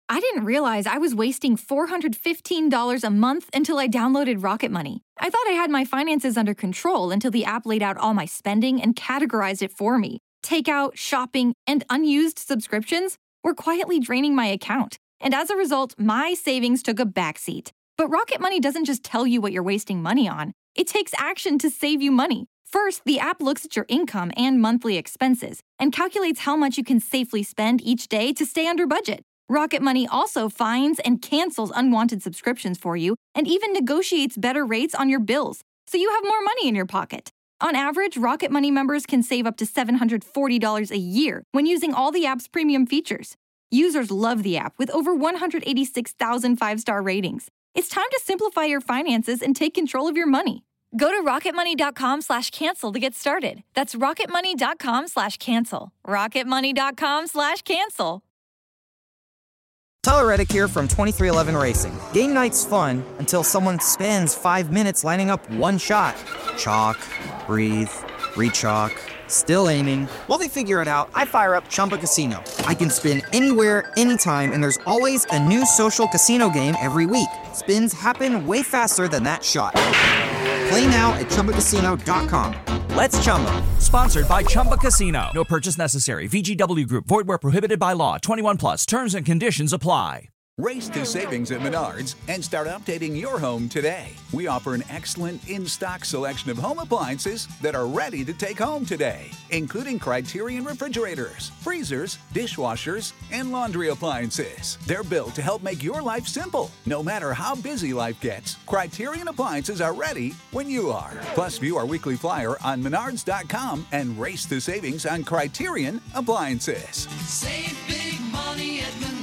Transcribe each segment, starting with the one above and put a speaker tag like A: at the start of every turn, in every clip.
A: I didn't realize I was wasting $415 a month until I downloaded Rocket Money. I thought I had my finances under control until the app laid out all my spending and categorized it for me. Takeout, shopping, and unused subscriptions were quietly draining my account. And as a result, my savings took a backseat. But Rocket Money doesn't just tell you what you're wasting money on. It takes action to save you money. First, the app looks at your income and monthly expenses and calculates how much you can safely spend each day to stay under budget. Rocket Money also finds and cancels unwanted subscriptions for you and even negotiates better rates on your bills, so you have more money in your pocket. On average, Rocket Money members can save up to $740 a year when using all the app's premium features. Users love the app with over 186,000 five-star ratings. It's time to simplify your finances and take control of your money. Go to rocketmoney.com/cancel to get started. That's rocketmoney.com/cancel. rocketmoney.com/cancel.
B: Tyler Reddick here from 23XI Racing. Game night's fun until someone spends 5 minutes lining up one shot. Chalk, breathe, re-chalk, still aiming. While they figure it out, I fire up Chumba Casino. I can spin anywhere, anytime, and there's always a new social casino game every week. Spins happen way faster than that shot. Play now at ChumbaCasino.com. Let's Chumba.
C: Sponsored by Chumba Casino. No purchase necessary. VGW Group. Void where prohibited by law. 21 plus. Terms and conditions apply.
D: Race to savings at Menards and start updating your home today. We offer an excellent in-stock selection of home appliances that are ready to take home today, including Criterion refrigerators, freezers, dishwashers, and laundry appliances. They're built to help make your life simple. No matter how busy life gets, Criterion appliances are ready when you are. Plus, view our weekly flyer on Menards.com and race to savings on Criterion appliances.
E: Save big money at Menards.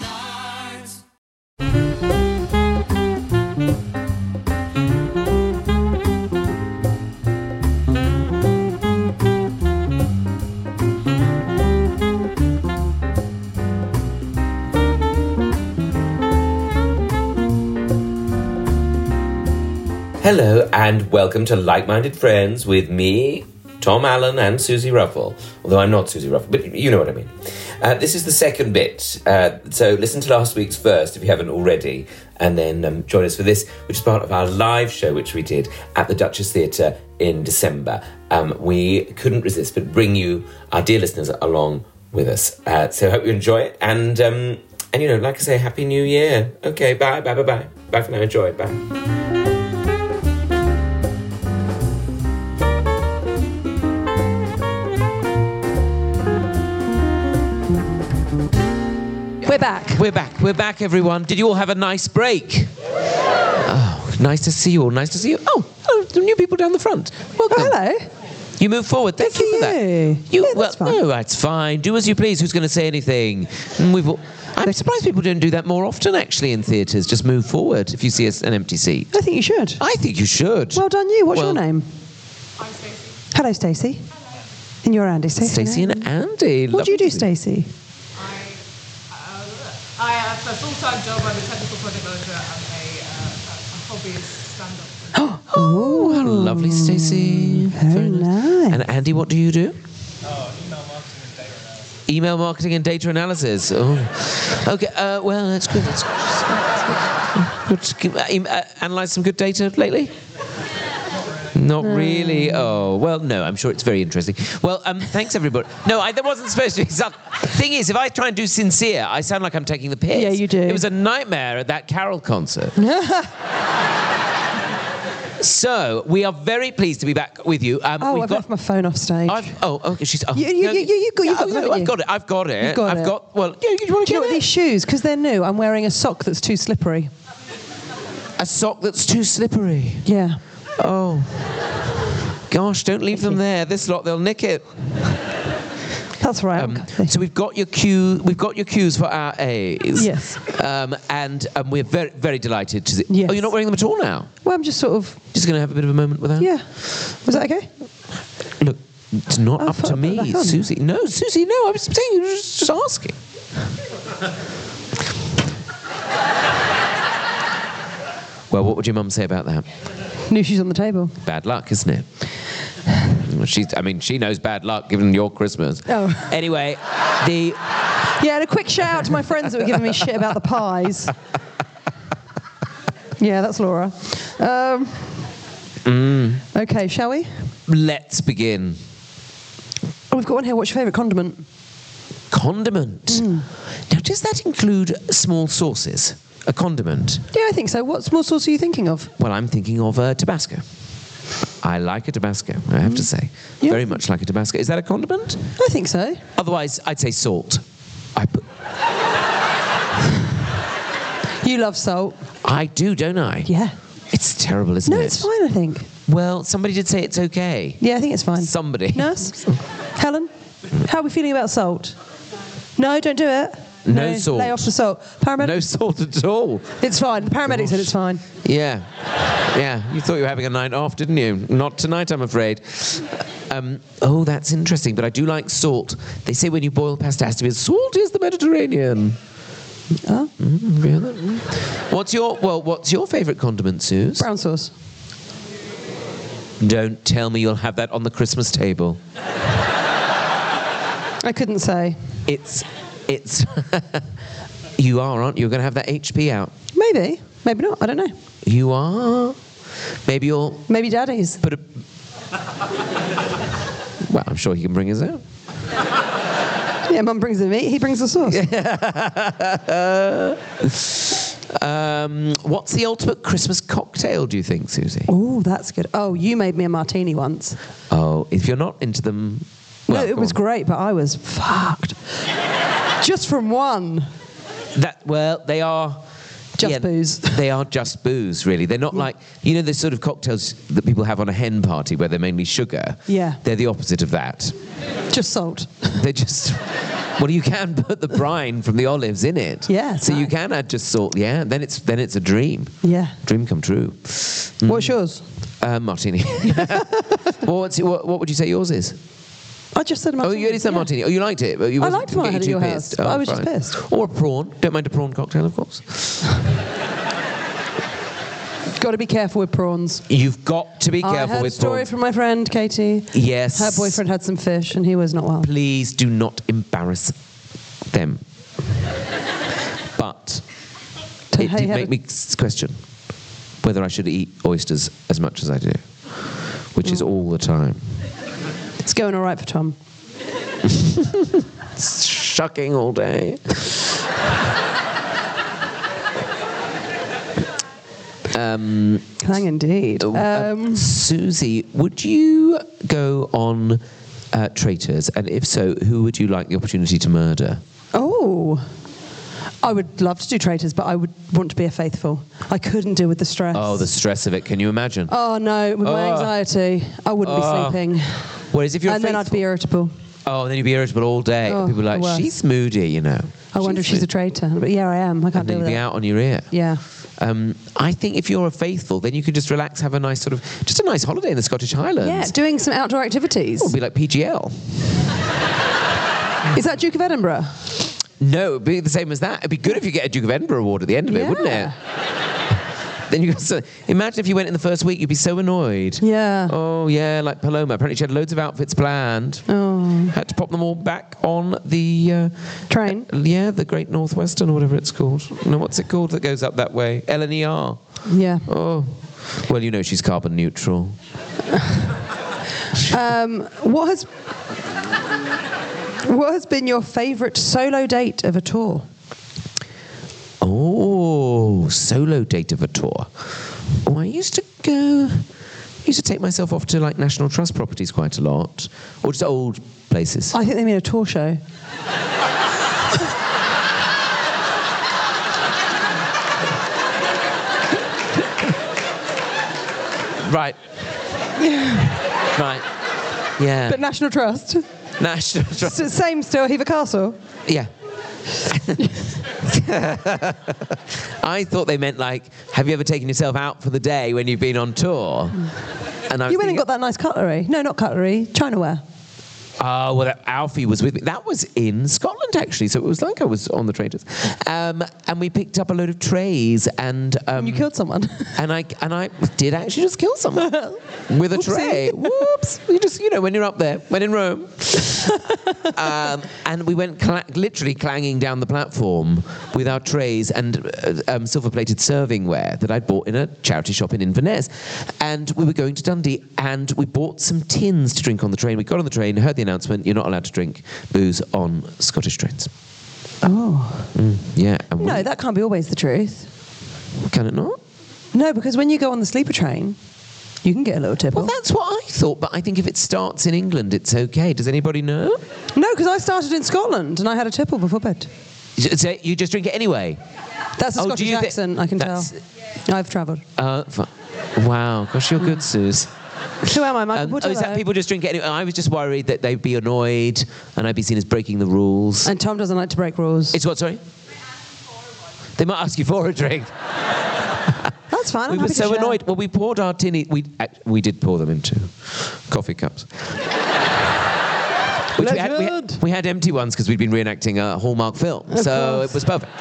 F: Hello and welcome to Like-Minded Friends with me, Tom Allen and Susie Ruffle. Although I'm not Susie Ruffle, but you know what I mean. This is the second bit, so listen to last week's first if you haven't already, and then join us for this, which is part of our live show, which we did at the Duchess Theatre in December. We couldn't resist but bring you, our dear listeners, along with us. So I hope you enjoy it, and you know, like I say, Happy New Year. Okay, bye. Bye for now, enjoy, bye. We're back, everyone. Did you all have a nice break? Oh, nice to see you all. Oh, the new people down the front. Welcome.
G: Oh, hello.
F: You move forward. Thank you for that.
G: That's fine.
F: No, that's fine. Do as you please. Who's going to say anything? I'm surprised people don't do that more often, actually, in theatres. Just move forward if you see an empty seat.
G: I think you should.
F: I think you should.
G: Well done, you. What's your name? I'm Stacey. Hello, Stacey. And you're Andy.
F: Stacey and Andy.
G: What do you do, Stacey?
H: I have a full-time job. I'm a technical project manager and a hobbyist stand-up.
F: Oh, how lovely, Stacey.
G: Very nice.
F: And Andy, what do you do?
H: Email marketing and data analysis.
F: Email marketing and data analysis. Oh, okay. Well, that's good. Analyze some good data lately? Not really. Oh, well, no, I'm sure it's very interesting. Well, thanks, everybody. No, that wasn't supposed to be. Thing is, if I try and do sincere, I sound like I'm taking the piss.
G: Yeah, you do.
F: It was a nightmare at that Carol concert. So, we are very pleased to be back with you.
G: I've left my phone off stage.
F: Okay. You've got
G: it.
F: I've got it.
G: You've got it.
F: Well, yeah, you want to
G: do you know what, these shoes, because they're new, I'm wearing a sock that's too slippery.
F: A sock that's too slippery?
G: Yeah.
F: Oh. Gosh, don't leave them there. This lot, they'll nick it.
G: That's right.
F: So we've got your cues for our A's.
G: Yes.
F: And we're very, very delighted to see.
G: Yes.
F: Oh, you're not wearing them at all now?
G: Well, I'm just sort of...
F: Just going to have a bit of a moment with that?
G: Yeah. Was that okay?
F: Look, it's not up to me, Susie. No, Susie, no. I was saying, you were just asking. Well, what would your mum say about that?
G: New shoes on the table.
F: Bad luck, isn't it? She knows bad luck given your Christmas.
G: Oh.
F: Anyway,
G: Yeah, and a quick shout out to my friends that were giving me shit about the pies. Yeah, that's Laura. Okay, shall we?
F: Let's begin.
G: Oh, we've got one here. What's your favourite condiment?
F: Condiment. Now, does that include small sauces? A condiment?
G: Yeah, I think so. What small sauce are you thinking of?
F: Well, I'm thinking of Tabasco. I like a Tabasco, I have to say.
G: Yeah.
F: Very much like a Tabasco. Is that a condiment?
G: I think so.
F: Otherwise, I'd say salt.
G: You love salt.
F: I do, don't I?
G: Yeah.
F: It's terrible, isn't it?
G: No, it's fine, I think.
F: Well, somebody did say it's okay.
G: Yeah, I think it's fine.
F: Somebody.
G: Nurse? Helen? How are we feeling about salt? No, don't do it.
F: No salt.
G: Lay off the salt. Paramedic?
F: No salt at all.
G: It's fine. The paramedic said it's fine.
F: Yeah. Yeah. You thought you were having a night off, didn't you? Not tonight, I'm afraid. Oh, that's interesting. But I do like salt. They say when you boil pasta, it has to be as salty as the Mediterranean.
G: Oh?
F: Really? What's your favourite condiment, Suze?
G: Brown sauce.
F: Don't tell me you'll have that on the Christmas table.
G: I couldn't say.
F: It's you are, aren't you? You're going to have that HP out.
G: Maybe. Maybe not. I don't know.
F: You are. Maybe you'll...
G: Maybe Daddy's.
F: Well, I'm sure he can bring his own.
G: Yeah, Mum brings the meat, he brings the sauce.
F: What's the ultimate Christmas cocktail, do you think, Susie?
G: Oh, that's good. Oh, you made me a martini once.
F: Oh, if you're not into them... Well,
G: no, it was great, but I was fucked. Just from one.
F: They are...
G: Just booze.
F: They are just booze, really. They're not like... You know the sort of cocktails that people have on a hen party where they're mainly sugar?
G: Yeah.
F: They're the opposite of that.
G: Just salt.
F: They're just... Well, you can put the brine from the olives in it.
G: Yeah.
F: So you can add just salt, yeah. Then it's a dream.
G: Yeah.
F: Dream come true.
G: What's yours?
F: Martini. What would you say yours is?
G: I just said martini.
F: Oh, you only said martini. Oh, you liked it? But you
G: I liked mine at your house, but I was just
F: fine.
G: pissed.
F: Or a prawn. Don't mind a prawn cocktail, of course.
G: Got to be careful with prawns.
F: You've got to be careful with prawns. I heard a story
G: from my friend Katie.
F: Yes.
G: Her boyfriend had some fish and he was not well.
F: Please do not embarrass them. But it did make me question whether I should eat oysters as much as I do, which is all the time.
G: It's going all right for Tom.
F: It's shucking all day.
G: Clang indeed.
F: Susie, would you go on Traitors? And if so, who would you like the opportunity to murder?
G: Oh, I would love to do Traitors, but I would want to be a faithful. I couldn't deal with the stress.
F: Oh, the stress of it. Can you imagine?
G: Oh, no. With my anxiety, I wouldn't be sleeping.
F: Whereas if you're
G: then I'd be irritable.
F: Oh, then you'd be irritable all day.
G: Oh,
F: people are like, she's moody, you know.
G: I wonder if she's a traitor. But yeah, I am. I can't deal with it.
F: You'd be out on your ear.
G: Yeah.
F: I think if you're a faithful, then you can just relax, have a nice sort of, just a nice holiday in the Scottish Highlands.
G: Yeah, doing some outdoor activities.
F: It would be like PGL.
G: Is that Duke of Edinburgh?
F: No, it would be the same as that. It'd be good if you get a Duke of Edinburgh award at the end of it, wouldn't it? Then you imagine if you went in the first week, you'd be so annoyed.
G: Yeah.
F: Oh, yeah, like Paloma. Apparently she had loads of outfits planned.
G: Oh.
F: Had to pop them all back on the...
G: train?
F: The Great Northwestern or whatever it's called. No, what's it called that goes up that way? LNER.
G: Yeah.
F: Oh. Well, you know she's carbon neutral.
G: What has been your favourite solo date of a tour?
F: Oh, solo date of a tour. Oh, I used to take myself off to like National Trust properties quite a lot, or just old places.
G: I think they mean a tour show.
F: Right. Right. Yeah.
G: But National Trust.
F: National Trust.
G: Same still, Hever Castle.
F: Yeah. I thought they meant like, have you ever taken yourself out for the day when you've been on tour? And
G: you went and got that nice cutlery. No, not cutlery. Chinaware.
F: Oh, well, Alfie was with me. That was in Scotland, actually, so it was like I was on the Traitors. And we picked up a load of trays, and...
G: you killed someone.
F: And I did actually just kill someone with a tray. Whoops! You just, when you're up there, when in Rome. And we went literally clanging down the platform with our trays and silver-plated servingware that I'd bought in a charity shop in Inverness. And we were going to Dundee, and we bought some tins to drink on the train. We got on the train, heard the announcement, you're not allowed to drink booze on Scottish trains.
G: Oh.
F: Yeah.
G: No, that can't be always the truth.
F: Can it not?
G: No, because when you go on the sleeper train, you can get a little tipple.
F: Well, that's what I thought, but I think if it starts in England, it's okay. Does anybody know?
G: No, because I started in Scotland and I had a tipple before bed.
F: So you just drink it anyway?
G: That's a Scottish accent, I can tell. I've travelled.
F: Wow. Gosh, you're good, Suze.
G: Who am I, Michael?
F: Is that people just drink it anyway? I was just worried that they'd be annoyed and I'd be seen as breaking the rules.
G: And Tom doesn't like to break rules.
F: It's what, sorry? They might ask you for a drink.
G: That's fine.
F: We were so annoyed. Well, we poured our tinny... We did pour them into coffee cups. Which we had empty ones because we'd been reenacting a Hallmark film. So it was perfect.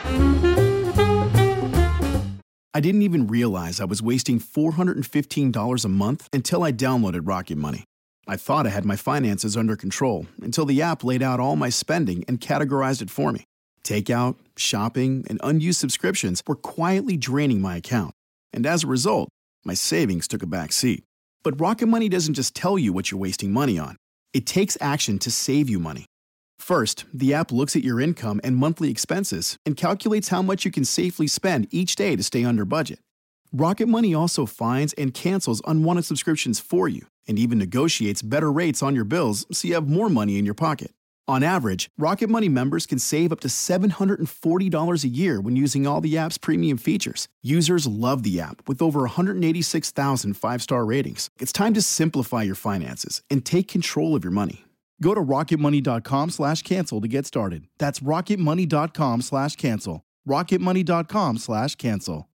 I: I didn't even realize I was wasting $415 a month until I downloaded Rocket Money. I thought I had my finances under control until the app laid out all my spending and categorized it for me. Takeout, shopping, and unused subscriptions were quietly draining my account. And as a result, my savings took a back seat. But Rocket Money doesn't just tell you what you're wasting money on. It takes action to save you money. First, the app looks at your income and monthly expenses and calculates how much you can safely spend each day to stay under budget. Rocket Money also finds and cancels unwanted subscriptions for you and even negotiates better rates on your bills so you have more money in your pocket. On average, Rocket Money members can save up to $740 a year when using all the app's premium features. Users love the app with over 186,000 five-star ratings. It's time to simplify your finances and take control of your money. Go to rocketmoney.com/cancel to get started. That's rocketmoney.com/cancel. rocketmoney.com/cancel.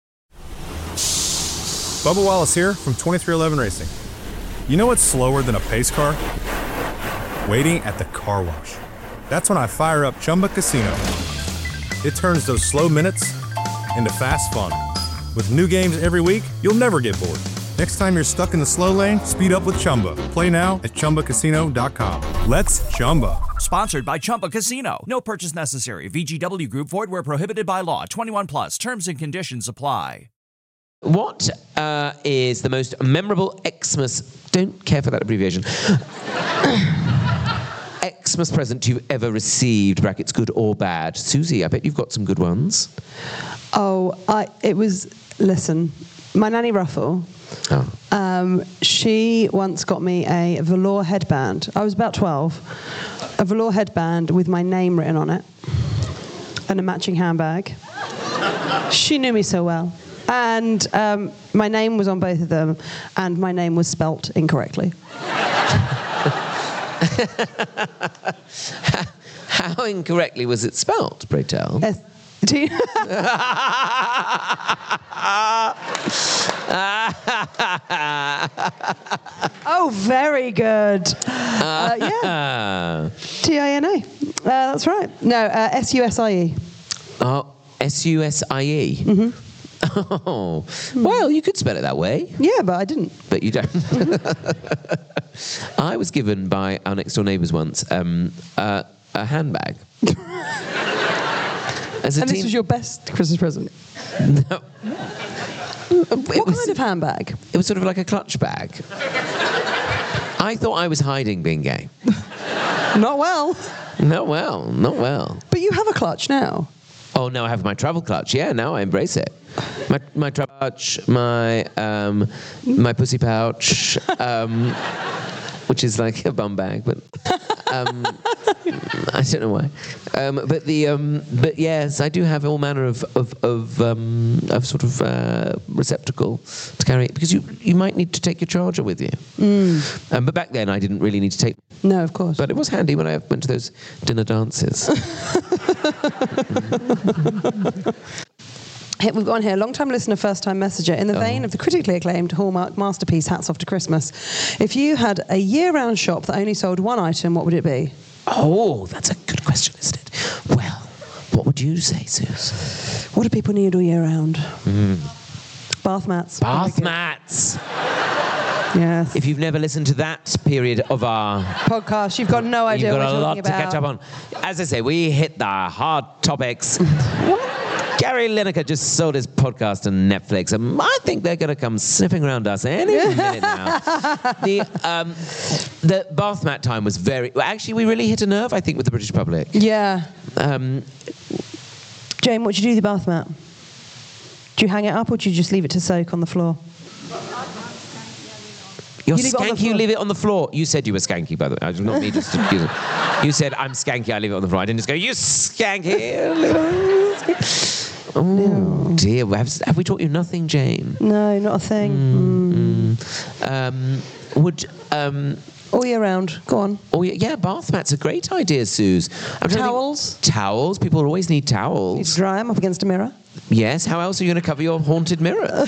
J: Bubba Wallace here from 2311 Racing. You know what's slower than a pace car? Waiting at the car wash. That's when I fire up Chumba Casino. It turns those slow minutes into fast fun. With new games every week, you'll never get bored. Next time you're stuck in the slow lane, speed up with Chumba. Play now at ChumbaCasino.com. Let's Chumba.
C: Sponsored by Chumba Casino. No purchase necessary. VGW Group. Void where prohibited by law. 21 plus. Terms and conditions apply.
F: What is the most memorable Xmas... Don't care for that abbreviation. Xmas present you've ever received, brackets good or bad. Susie, I bet you've got some good ones.
G: Listen, my nanny Ruffle... she once got me a velour headband. I was about 12. A velour headband with my name written on it and a matching handbag. She knew me so well. And my name was on both of them, and my name was spelt incorrectly.
F: How incorrectly was it spelt, pray tell?
G: Oh, very good. Yeah. Tina. That's right. No, Susie.
F: Oh, Susie.
G: Mm-hmm.
F: Oh, well, you could spell it that way.
G: Yeah, but I didn't.
F: But you don't. I was given by our next door neighbours once a handbag.
G: This was your best Christmas present?
F: No.
G: What kind of handbag?
F: It was sort of like a clutch bag. I thought I was hiding being gay.
G: Not well.
F: Not well.
G: But you have a clutch now.
F: Oh, no, I have my travel clutch. Yeah, now I embrace it. My travel clutch, my pussy pouch, which is like a bum bag, but I don't know why. But yes, I do have all manner of sort of receptacle to carry it, because you might need to take your charger with you. But back then I didn't really need to take.
G: No, of course.
F: But it was handy when I went to those dinner dances.
G: We've got on here, long-time listener, first-time messenger. In the vein of the critically acclaimed Hallmark masterpiece, Hats Off to Christmas, if you had a year-round shop that only sold one item, what would it be?
F: Oh, that's a good question, isn't it? Well, what would you say, Suze?
G: What do people need all year round? Bath mats.
F: Bath mats.
G: Yes.
F: If you've never listened to that period of our
G: podcast, you've got no idea
F: you've
G: what
F: got
G: we're
F: a lot
G: talking
F: to
G: about.
F: catch up on. As I say, we hit the hard topics. Gary Lineker just sold his podcast to Netflix, and I think they're going to come sniffing around us any minute now. The bath mat time was very... Well, actually, we really hit a nerve, I think, with the British public.
G: Yeah. Jane, what do you do with the bath mat? Do you hang it up, or do you just leave it to soak on the floor?
F: You're
G: You leave it on the
F: skanky, you
G: floor.
F: leave it on the floor. You said you were skanky, by the way. Not me, just you said, I'm skanky, I leave it on the floor. I didn't just go, you skanky. Oh, dear. Have we taught you nothing, Jane?
G: No, not a thing.
F: Would...
G: all year round. Go on.
F: Oh, yeah, bath mats are a great idea, Suze.
G: Towels?
F: Towels. People always need
G: You
F: towels.
G: dry them up against a mirror.
F: Yes. How else are you going to cover your haunted mirror?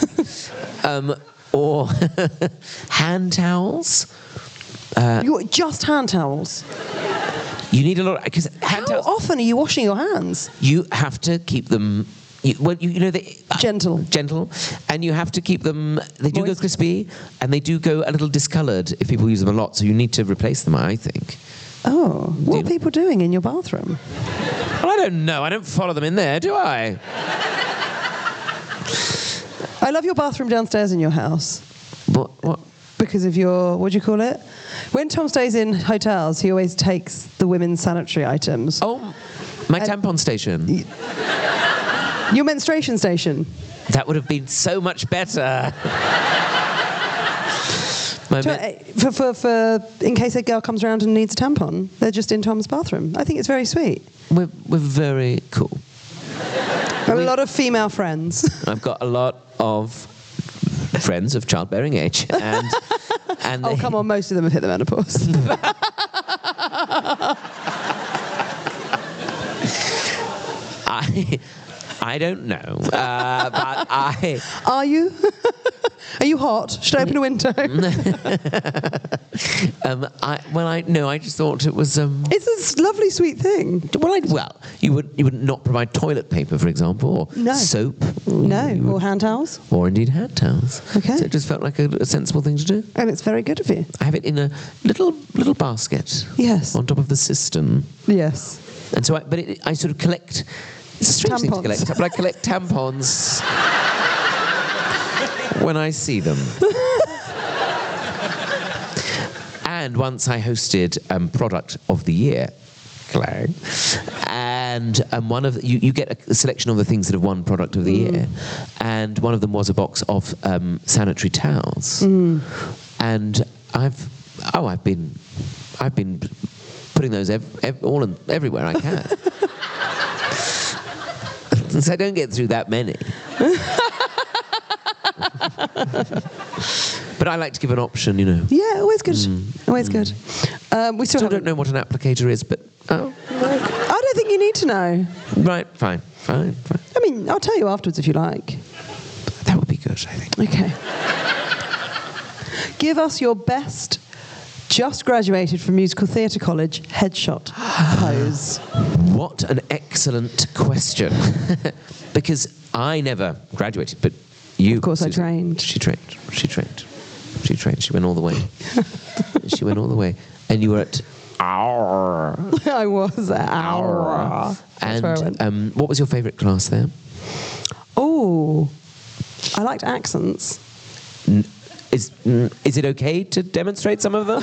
F: Or hand towels.
G: You just hand towels.
F: You need a lot because hand
G: How
F: towels.
G: often are you washing your hands?
F: You have to keep them. You know they
G: Gentle.
F: and you have to keep them. They do
G: Moist.
F: go crispy, and they do go a little discoloured if people use them a lot. So you need to replace them, I think.
G: Oh, what are people doing in your bathroom?
F: Well, I don't know. I don't follow them in there, do I?
G: I love your bathroom downstairs in your house.
F: What?
G: Because of your, what do you call it? When Tom stays in hotels, he always takes the women's sanitary items.
F: Oh, my tampon station.
G: Your menstruation station.
F: That would have been so much better.
G: For in case a girl comes around and needs a tampon, they're just in Tom's bathroom. I think it's very sweet.
F: We're very cool.
G: I have a lot of female friends.
F: I've got a lot of friends of childbearing age, and
G: Oh, come on, most of them have hit the menopause.
F: I don't know, but I...
G: Are you? Are you hot? Should I open a window?
F: I just thought it was...
G: It's a lovely, sweet thing.
F: Well, you would not provide toilet paper, for example, or
G: No.
F: soap.
G: No, or hand towels.
F: Or indeed hand towels.
G: Okay.
F: So it just felt like a sensible thing to do.
G: And it's very good of you.
F: I have it in a little basket.
G: Yes.
F: On top of the cistern.
G: Yes.
F: And so, I sort of collect... It's a strange thing to
G: Tampons.
F: collect, but I collect tampons when I see them. And once I hosted Product of the Year, Clang, and one of you get a selection of the things that have won Product of the Year, and one of them was a box of sanitary towels, and I've been putting those everywhere I can. Since I don't get through that many. But I like to give an option, you know.
G: Yeah, always good. Always good. We still
F: don't know what an applicator is, but... Oh,
G: I don't think you need to know.
F: right, fine.
G: I mean, I'll tell you afterwards if you like.
F: That would be good, I think.
G: Okay. Give us your best just graduated from musical theatre college headshot pose.
F: What an excellent question. Because I never graduated, but you...
G: Of course, I
F: Susan,
G: trained.
F: She trained. She went all the way. She went all the way. And you were at...
G: I was at Aura. That's where I went.
F: And what was your favourite class there?
G: Oh, I liked accents.
F: Is it okay to demonstrate some of them?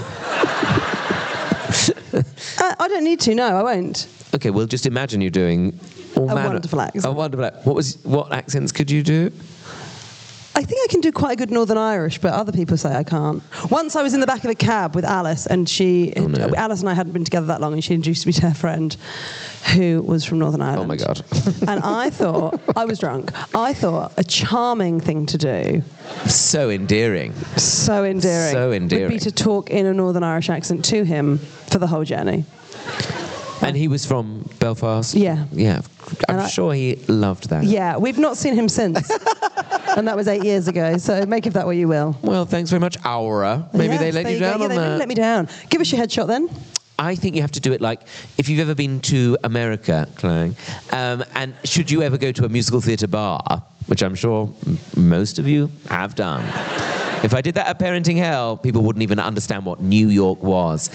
G: I don't need to. No, I won't.
F: Okay, well, just imagine you doing all manner.
G: Wonderful accent.
F: A wonderful accent. What accents could you do?
G: I think I can do quite a good Northern Irish, but other people say I can't. Once I was in the back of a cab with Alice, and Alice and I hadn't been together that long, and she introduced me to her friend who was from Northern Ireland.
F: Oh, my God.
G: And I thought, I was drunk, I thought a charming thing to do.
F: So endearing.
G: So endearing.
F: So endearing.
G: Would be to talk in a Northern Irish accent to him for the whole journey.
F: And he was from Belfast?
G: Yeah.
F: Yeah. I'm sure he loved that.
G: Yeah, we've not seen him since. And that was 8 years ago, so make of that what you will.
F: Well, thanks very much, Aura. Maybe
G: Yes,
F: they let
G: there
F: you
G: go.
F: down
G: Yeah,
F: on
G: they
F: that.
G: really let me down. Give us your headshot then.
F: I think you have to do it like, if you've ever been to America, Clang, and should you ever go to a musical theatre bar, which I'm sure most of you have done. If I did that at Parenting Hell, people wouldn't even understand what New York was.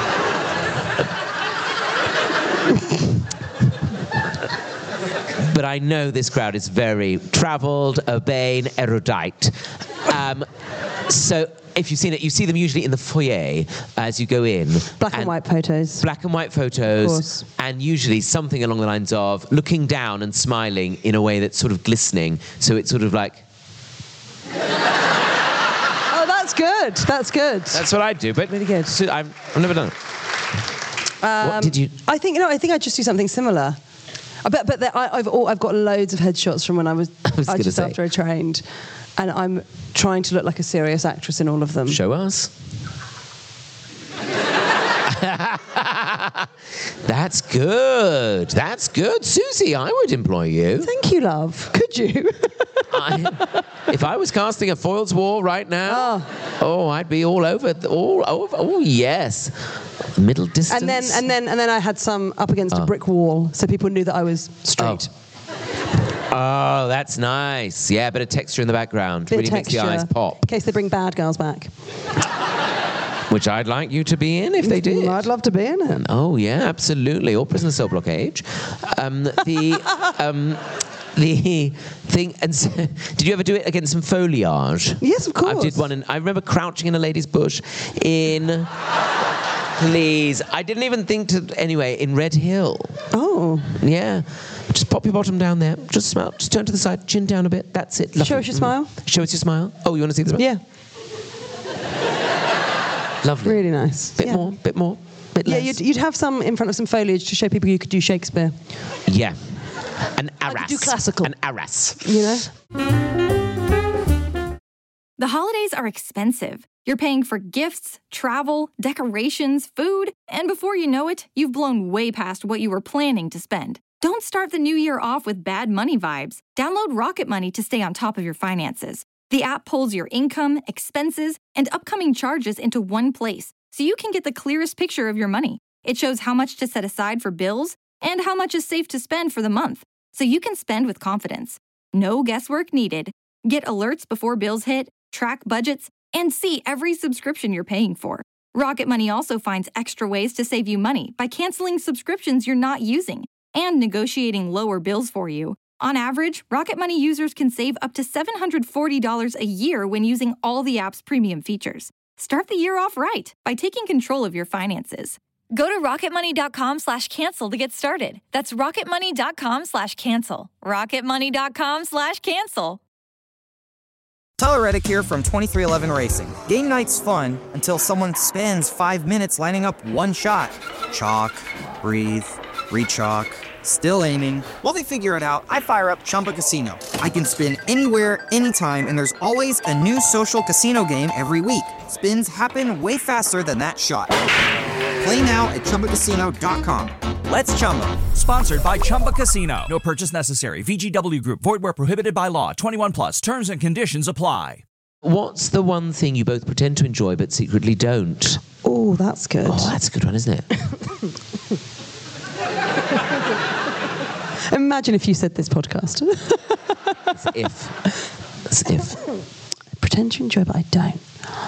F: But I know this crowd is very travelled, urbane, erudite. So if you've seen it, you see them usually in the foyer as you go in.
G: Black and white photos.
F: Black and white photos.
G: Of course.
F: And usually something along the lines of looking down and smiling in a way that's sort of glistening. So it's sort of like...
G: Oh, that's good. That's good.
F: That's what I do, but...
G: Really good.
F: So I've never done it. What did you...
G: I think I just do something similar. I've got loads of headshots from when I was just after I trained, and I'm trying to look like a serious actress in all of them.
F: Show us. That's good. That's good. Susie, I would employ you.
G: Thank you, love. Could you?
F: If I was casting a Foyle's War right now, I'd be all over. Oh, yes. Middle distance.
G: And then I had some up against a brick wall, so people knew that I was straight.
F: Oh, that's nice. Yeah, a bit of texture in the background. Really makes the eyes pop.
G: In case they bring bad girls back.
F: Which I'd like you to be in if they did.
G: I'd love to be in it.
F: Oh, yeah, absolutely. Or Prisoner Cell Block Age. The thing, and so, did you ever do it against some foliage?
G: Yes, of course.
F: I did one, I remember crouching in a lady's bush in... Please. I didn't even think to... Anyway, in Red Hill.
G: Oh.
F: Yeah. Just pop your bottom down there. Just smile. Just turn to the side. Chin down a bit. That's it. Lovely.
G: Show us your smile.
F: Show us your smile. Oh, you want to see the smile?
G: Yeah.
F: Lovely.
G: Really nice.
F: Bit more. Bit
G: Yeah,
F: less.
G: you'd have some in front of some foliage to show people you could do Shakespeare.
F: Yeah. An arras.
G: do classical.
F: An arras.
G: You know?
A: The holidays are expensive. You're paying for gifts, travel, decorations, food, and before you know it, you've blown way past what you were planning to spend. Don't start the new year off with bad money vibes. Download Rocket Money to stay on top of your finances. The app pulls your income, expenses, and upcoming charges into one place, so you can get the clearest picture of your money. It shows how much to set aside for bills and how much is safe to spend for the month, so you can spend with confidence. No guesswork needed. Get alerts before bills hit, track budgets, and see every subscription you're paying for. Rocket Money also finds extra ways to save you money by canceling subscriptions you're not using and negotiating lower bills for you. On average, Rocket Money users can save up to $740 a year when using all the app's premium features. Start the year off right by taking control of your finances. Go to rocketmoney.com/cancel to get started. That's rocketmoney.com/cancel. rocketmoney.com/cancel.
B: Tyler Reddick here from 2311 Racing. Game night's fun until someone spends 5 minutes lining up one shot. Chalk, breathe, rechalk, still aiming. While they figure it out, I fire up Chumba Casino. I can spin anywhere, anytime, and there's always a new social casino game every week. Spins happen way faster than that shot. Play now at ChumbaCasino.com. Let's Chumba.
C: Sponsored by Chumba Casino. No purchase necessary. VGW Group. Void where prohibited by law. 21 plus. Terms and conditions apply.
F: What's the one thing you both pretend to enjoy but secretly don't?
G: Oh, that's good.
F: Oh, that's a good one, isn't it?
G: Imagine if you said this podcast.
F: As if.
G: I pretend to enjoy, but I don't.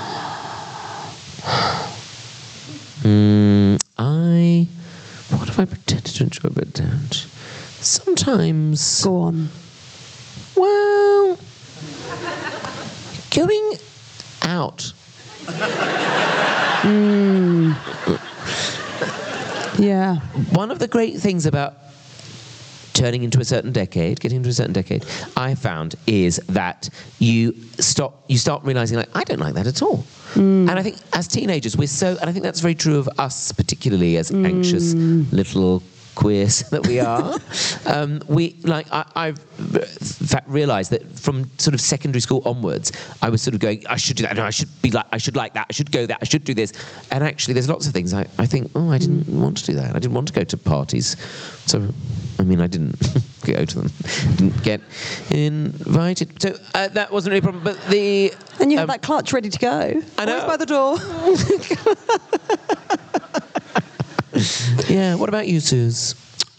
F: What have I pretended to enjoy but don't? Sometimes...
G: Go on.
F: Well... Going out.
G: Yeah.
F: One of the great things about turning into a certain decade, getting into a certain decade, I found is that you start realizing, like, I don't like that at all. And I think as teenagers, and I think that's very true of us, particularly as anxious little queers that we are. I've in fact realised that from sort of secondary school onwards, I was sort of going, I should do that, no, I should like that, I should go that, I should do this. And actually, there's lots of things I think, I didn't want to do that. I didn't want to go to parties. So, I mean, I didn't go to them. Didn't get invited. So that wasn't really a problem. But
G: And you had that clutch ready to go.
F: I know.
G: Always by the door.
F: Yeah, what about you, Suze?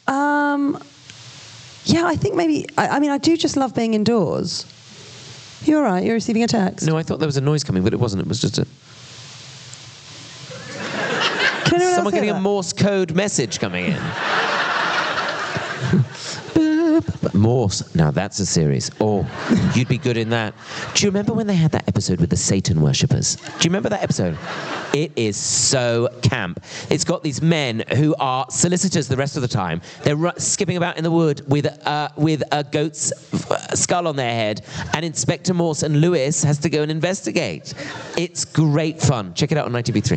G: Yeah, I think maybe... I do just love being indoors. You all right? You're receiving a text?
F: No, I thought there was a noise coming, but it wasn't. It was just a... Someone getting a Morse code message coming in. Morse. Now that's a series. Oh, you'd be good in that. Do you remember when they had that episode with the Satan worshippers? Do you remember that episode? It is so camp. It's got these men who are solicitors the rest of the time. They're skipping about in the wood with a goat's skull on their head, and Inspector Morse and Lewis has to go and investigate. It's great fun. Check it out on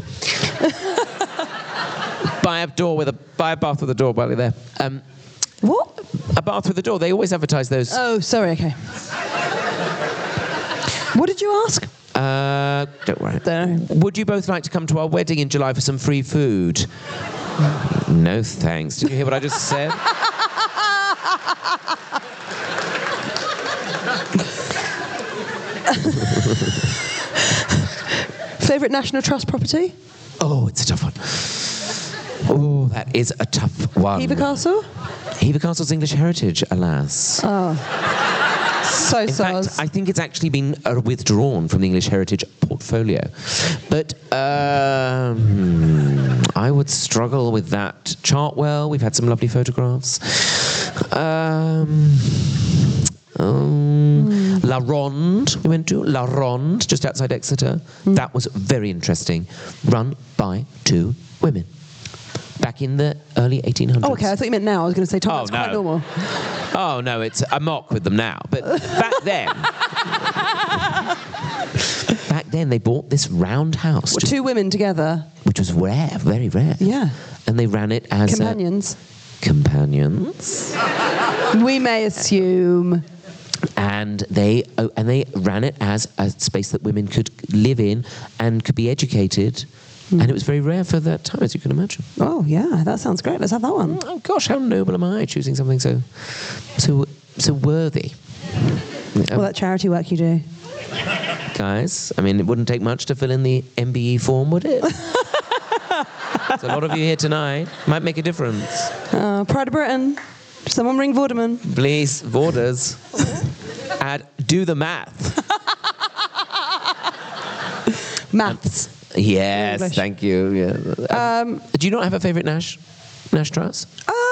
F: ITV3. Buy a bath with a door while you're there.
G: What?
F: A bath with a door. They always advertise those.
G: Oh, sorry, okay. What did you ask?
F: Don't worry. Would you both like to come to our wedding in July for some free food? No, thanks. Did you hear what I just said?
G: Favourite National Trust property?
F: Oh, it's a tough one. Oh, that is a tough one.
G: Hever Castle?
F: Hever Castle's English heritage, alas.
G: Oh.
F: In fact, I think it's actually been withdrawn from the English heritage portfolio. But I would struggle with that. Chartwell, we've had some lovely photographs. La Ronde, we went to La Ronde, just outside Exeter. That was very interesting. Run by 2 women. Back in the early 1800s.
G: Oh, okay, I thought you meant now. I was going to say, Tom, that's quite normal.
F: Oh, no, it's a mock with them now. But back then, they bought this round house.
G: 2 women together.
F: Which was rare, very rare.
G: Yeah.
F: And they ran it as...
G: Companions.
F: Companions.
G: We may assume.
F: And they ran it as a space that women could live in and could be educated. And it was very rare for that time, as you can imagine.
G: Oh, yeah, that sounds great. Let's have that one.
F: Oh, gosh, how noble am I choosing something so worthy.
G: All that charity work you do.
F: Guys, I mean, it wouldn't take much to fill in the MBE form, would it? There's a lot of you here tonight. Might make a difference.
G: Pride of Britain. Someone ring Vorderman.
F: Please, Vorders. Do the math.
G: Maths.
F: Yes,
G: English.
F: thank you. Yeah. Do you not have a favourite Nash Trust?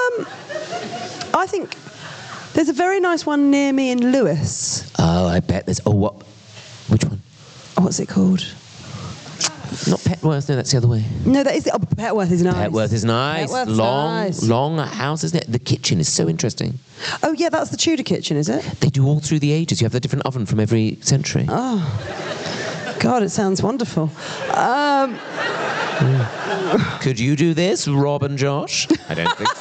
G: I think there's a very nice one near me in Lewes.
F: Oh, I bet there's... Oh, what? Which one?
G: Oh, what's it called?
F: Not Petworth, no, that's the other way.
G: No, that is... Oh, Petworth is nice.
F: Petworth is nice.
G: Petworth's nice.
F: Long house, isn't it? The kitchen is so interesting.
G: Oh, yeah, that's the Tudor kitchen, is it?
F: They do all through the ages. You have the different oven from every century.
G: Oh. God, it sounds wonderful.
F: Could you do this, Rob and Josh? I don't think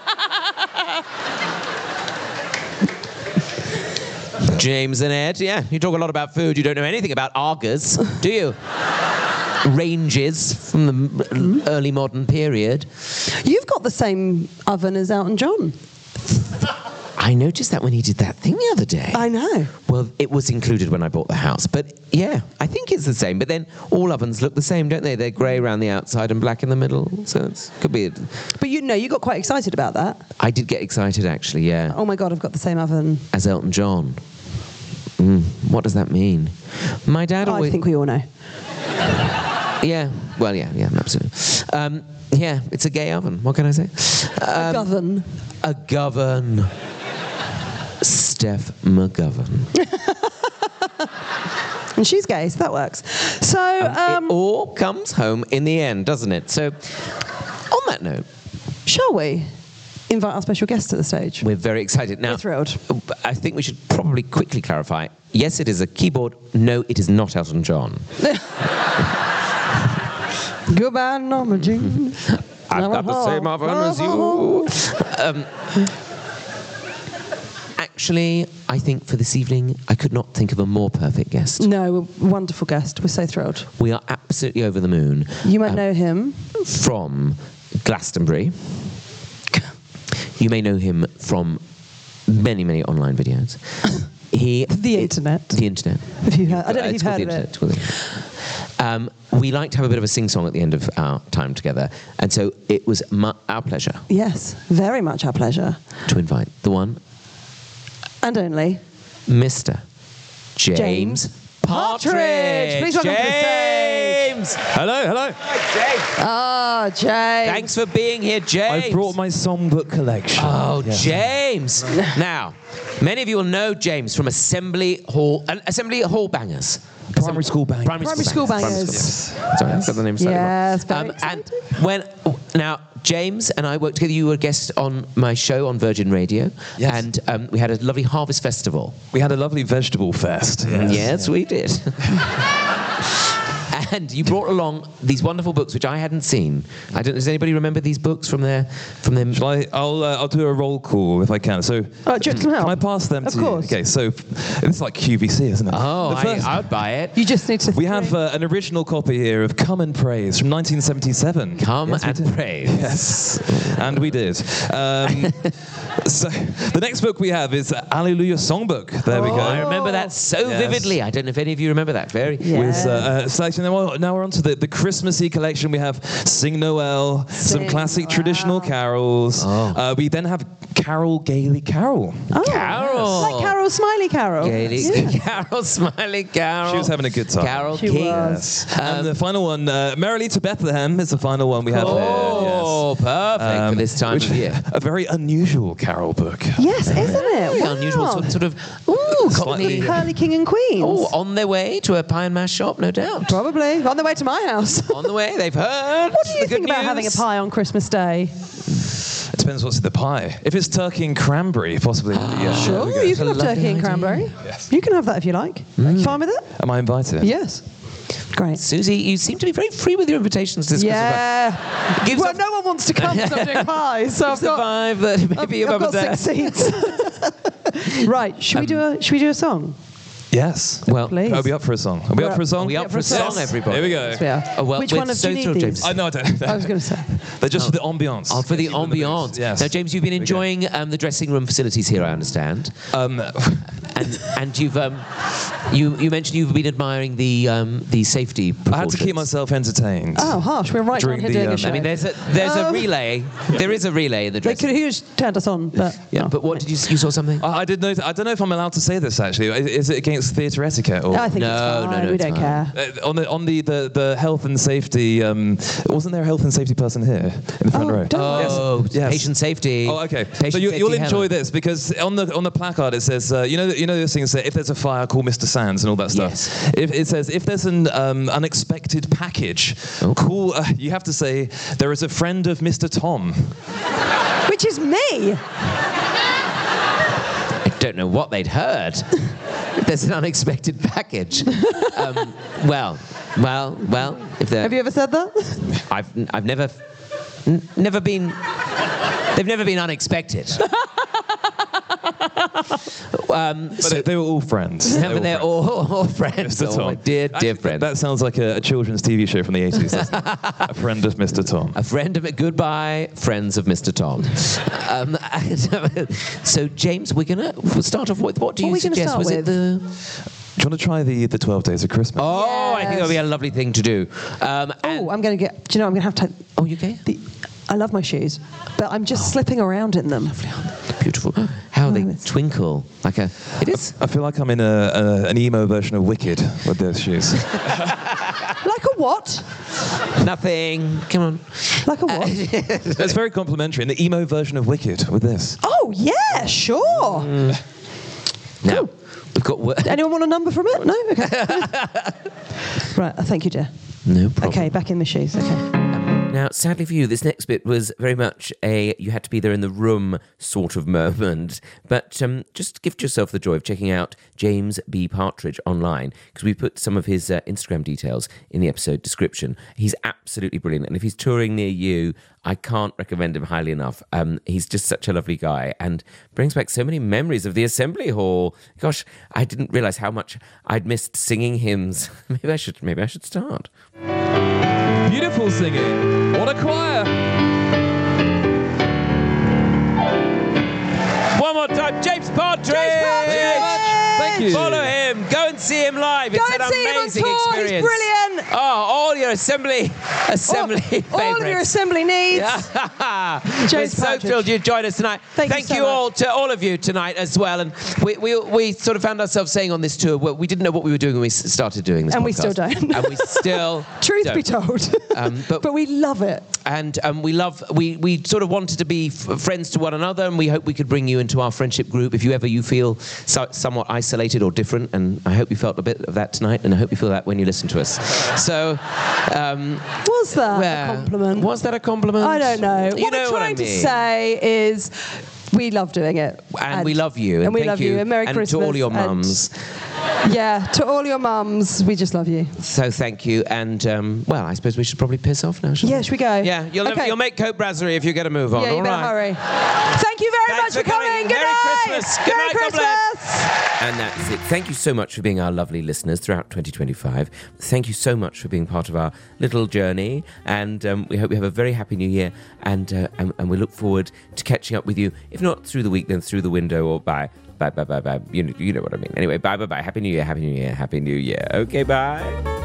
F: so. James and Ed, yeah. You talk a lot about food. You don't know anything about Argos, do you? Ranges from the early modern period.
G: You've got the same oven as Elton John.
F: I noticed that when he did that thing the other day.
G: I know.
F: Well, it was included when I bought the house. But, yeah, I think it's the same. But then all ovens look the same, don't they? They're grey around the outside and black in the middle. So it could be...
G: But you got quite excited about that.
F: I did get excited, actually, yeah.
G: Oh, my God, I've got the same oven.
F: As Elton John. What does that mean? My dad always...
G: I think we all know.
F: Yeah. Well, yeah, absolutely. Yeah, it's a gay oven. What can I say?
G: A govern.
F: A govern. Steph McGovern.
G: And she's gay, so that works. So
F: it all comes home in the end, doesn't it? So, on that note,
G: shall we invite our special guest to the stage?
F: We're very excited. Now,
G: we're thrilled.
F: I think we should probably quickly clarify. Yes, it is a keyboard. No, it is not Elton John.
G: Goodbye, Norma Jean.
F: I've got the same oven as you. Actually, I think for this evening, I could not think of a more perfect guest.
G: No, a wonderful guest. We're so thrilled.
F: We are absolutely over the moon.
G: You might know him
F: from Glastonbury. You may know him from many, many online videos. The
G: internet.
F: The internet.
G: Have you heard? I don't know if you've heard of it.
F: We like to have a bit of a sing-song at the end of our time together, and so it was our pleasure.
G: Yes, very much our pleasure.
F: To invite the one
G: and only
F: Mr. James Partridge.
G: Please welcome to the stage.
F: James.
K: Hello.
F: Hi, James.
G: Oh, James.
F: Thanks for being here, James.
K: I brought my songbook collection.
F: Oh, yeah. James. Now, many of you will know James from Assembly Hall Bangers.
K: Primary school bangers.
G: Primary school bangers.
K: Yes.
F: Sorry, I've got the name slightly wrong.
G: Yes, very exciting.
F: Now, James and I worked together. You were a guest on my show on Virgin Radio.
K: Yes.
F: And we had a lovely harvest festival.
K: We had a lovely vegetable fest.
F: Yes, we did. And you brought along these wonderful books, which I hadn't seen. I don't. Does anybody remember these books from their?
K: Shall I? I'll do a roll call if I can. So,
G: can
K: I pass them to you? Okay. So, it's like QVC, isn't it?
F: Oh, I would buy it.
G: You just need to.
K: We have an original copy here of "Come and Praise" from 1977.
F: Come and Praise.
K: Yes, and we did. So the next book we have is Alleluia Songbook. There we go.
F: I remember that so vividly. I don't know if any of you remember that.
K: Now we're on to the Christmassy collection. We have Sing Noel, some classic traditional carols. We then have Carol Gaily Carol.
G: Oh,
F: Carol.
G: Like Carol Smiley Carol.
F: Carol Smiley Carol.
K: She was having a good time.
F: Carol
G: She
F: King.
G: was.
K: And the final one, Merrily to Bethlehem, is the final one we have there.
F: Oh, perfect for this time of year.
K: A very unusual carol book.
G: Yes, isn't it?
F: Very
G: Wow.
F: unusual sort of
K: Slightly-
G: Hurley King and Queens.
F: Oh, on their way to a pie and mash shop, no doubt.
G: Probably. On the way to my house.
F: On the way, they've heard.
G: What do you
F: the
G: think
F: good
G: about
F: news.
G: having a pie on Christmas Day?
K: It depends what's in the pie. If it's turkey and cranberry, possibly. Yeah,
G: Sure,
K: there we go.
G: you can have
F: Lovely
G: turkey and
F: idea.
G: cranberry.
K: Yes.
G: You can have that if you like. Fine with it?
K: Am I invited?
G: Yes. Great.
F: Susie, you seem to be very free with your invitations to this
G: Yeah.
F: Gives
G: Well,
F: off-
G: no one wants to come because I'm doing pies, so
F: Gives the vibe that maybe you're
G: I've got
F: there.
G: 6 seats. Right. Should we do a song?
K: Yes.
F: Well,
G: Please.
K: I'll be up for a song. Are we up for a song?
F: Are we up for a song,
K: Yes.
F: everybody?
K: Here we go.
G: Yes, we are.
F: Oh, well,
G: Which
F: we're
G: one of
F: so
G: you need
F: thrilled,
G: these?
F: James.
K: No, I don't.
G: I was going to say.
K: They're just for the ambiance.
F: Oh, for the
K: Yes, even the
F: ambiance.
K: booze. Yes.
F: Now, James, you've been enjoying the dressing room facilities here, I understand. And you've you mentioned you've been admiring the safety precautions.
K: I had to keep myself entertained.
G: Oh, harsh. We're right
K: During
G: down
K: the,
G: here doing a show.
F: I mean, there's a relay. There is a relay in the
G: They
F: dressing
G: could
F: room.
G: have just turned us on, but...
F: Yeah,
G: no.
F: but what did you saw something?
K: I did know. I don't know if I'm allowed to say this. Actually, is it against theatre etiquette? Or?
G: I think
F: No,
G: it's fine.
F: no,
G: we
F: it's
G: don't
F: fine.
G: care.
K: On the health and safety, wasn't there a health and safety person here in the front row?
F: Oh,
K: Yes.
F: patient safety.
K: Oh, okay.
F: Patient
K: So you'll
F: safety
K: enjoy
F: Helen.
K: this because on the placard it says, you know those things that if there's a fire, call Mr. Sands and all that stuff.
F: Yes.
K: If it says if there's an unexpected package, call. You have to say there is a friend of Mr. Tom.
G: Which is me.
F: I don't know what they'd heard. There's an unexpected package. Well. If
G: Have you ever said that?
F: I've never been. They've never been unexpected.
K: But they were all friends.
F: They're all friends.
K: Mr. Tom.
F: Oh, my dear friend.
K: That sounds like a children's TV show from the 80s. doesn't it? A friend of Mr. Tom.
F: A friend of it. Goodbye, friends of Mr. Tom. So, James, we'll start off with what do
G: What are
F: you
G: we gonna
F: suggest?
G: start
F: Was it
G: with?
F: the?
K: Do you want to try the 12 Days of Christmas?
F: Oh, I think that'll be a lovely thing to do.
G: I'm going to get... Do you know, I'm going to have to...
F: Oh, you okay?
G: I love my shoes, but I'm just slipping around in them.
F: Beautiful. How they twinkle like a. It is.
K: I feel like I'm in an emo version of Wicked with those shoes.
G: Like a what?
F: Nothing. Come on.
G: Like a what?
K: It's very complimentary. In the emo version of Wicked with this.
G: Oh, yeah, sure.
F: Now, we've got.
G: Anyone want a number from it? No? Okay. Right, thank you, dear.
F: No problem.
G: Okay, back in the shoes. Okay.
F: Now, sadly for you, this next bit was very much a you had to be there in the room sort of moment. But just gift yourself the joy of checking out James B. Partridge online, because we put some of his Instagram details in the episode description. He's absolutely brilliant. And if he's touring near you, I can't recommend him highly enough. He's just such a lovely guy and brings back so many memories of the Assembly Hall. Gosh, I didn't realise how much I'd missed singing hymns. Maybe I should start.
K: Beautiful singing. What a choir.
F: One more time, James Partridge.
K: Thank you.
F: Follow him. Go and see him live.
G: Go
F: It's
G: and
F: an
G: see him on
F: amazing
G: tour.
F: experience.
G: He's brilliant.
F: Oh, all your assembly
G: All of your
F: favourites.
G: assembly needs.
F: We're
G: James
F: so
G: Partridge.
F: thrilled you joined us tonight.
G: Thank you so much.
F: all to all of you tonight as well. And we sort of found ourselves saying on this tour, well, we didn't know what we were doing when we started doing this
G: And
F: podcast.
G: we still don't.
F: And we still
G: Truth
F: don't.
G: be told. But we love it.
F: And we sort of wanted to be friends to one another, and we hope we could bring you into our friendship group if you feel somewhat isolated or different. And I hope you felt a bit of that tonight, and I hope you feel that when you listen to us. So,
G: was that a compliment?
F: Was that a compliment?
G: I don't know.
F: You
G: What
F: know
G: we're
F: what I
G: trying to
F: mean.
G: say is we love doing it.
F: And we love you.
G: And we
F: thank
G: love you. And Merry Christmas.
F: to all your
G: and-
F: mums.
G: Yeah, to all your mums, we just love you.
F: So thank you. And, well, I suppose we should probably piss off now, shouldn't we?
G: Yeah, should we go?
F: Yeah, you'll make Coke Brasserie if you get a move on.
G: Yeah, you
F: all
G: better
F: right.
G: hurry. Thank you very
F: Thanks
G: much for coming. Good
F: Merry
G: night.
F: Christmas. Good
G: Merry
F: night. God bless.
G: Christmas.
F: And that's it. Thank you so much for being our lovely listeners throughout 2025. Thank you so much for being part of our little journey. And we hope you have a very happy new year. And we look forward to catching up with you, if not through the week, then through the window or bye. Bye. You know what I mean. Anyway, bye. Happy New Year. Happy New Year. Happy New Year. Okay, bye.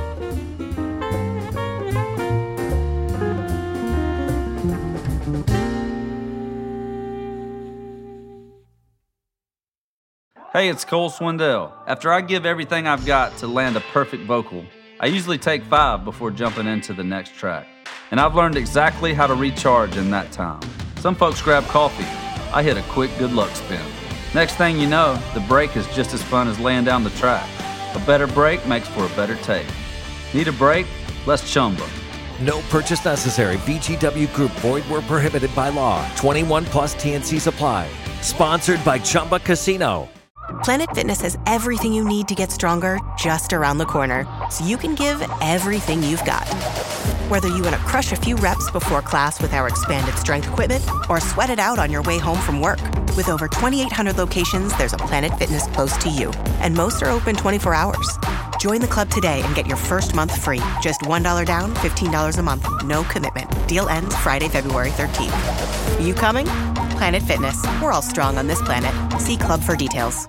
L: Hey, it's Cole Swindell. After I give everything I've got to land a perfect vocal, I usually take 5 before jumping into the next track. And I've learned exactly how to recharge in that time. Some folks grab coffee. I hit a quick good luck spin. Next thing you know, the break is just as fun as laying down the track. A better break makes for a better take. Need a break? Let's chumba.
M: No purchase necessary. VGW Group. Void where prohibited by law. 21 plus TNCs apply. Sponsored by Chumba Casino.
N: Planet Fitness has everything you need to get stronger just around the corner, so you can give everything you've got. Whether you want to crush a few reps before class with our expanded strength equipment or sweat it out on your way home from work. With over 2,800 locations, there's a Planet Fitness close to you, and most are open 24 hours. Join the club today and get your first month free. Just $1 down, $15 a month. No commitment. Deal ends Friday, February 13th. You coming? Planet Fitness. We're all strong on this planet. See club for details.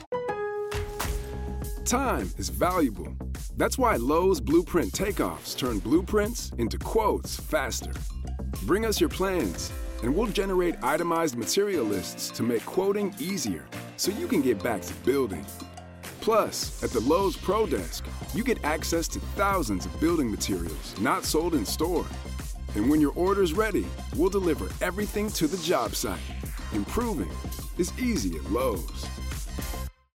O: Time is valuable. That's why Lowe's Blueprint Takeoffs turn blueprints into quotes faster. Bring us your plans, and we'll generate itemized material lists to make quoting easier so you can get back to building. Plus, at the Lowe's Pro Desk, you get access to thousands of building materials not sold in store. And when your order's ready, we'll deliver everything to the job site. Improving is easy at Lowe's.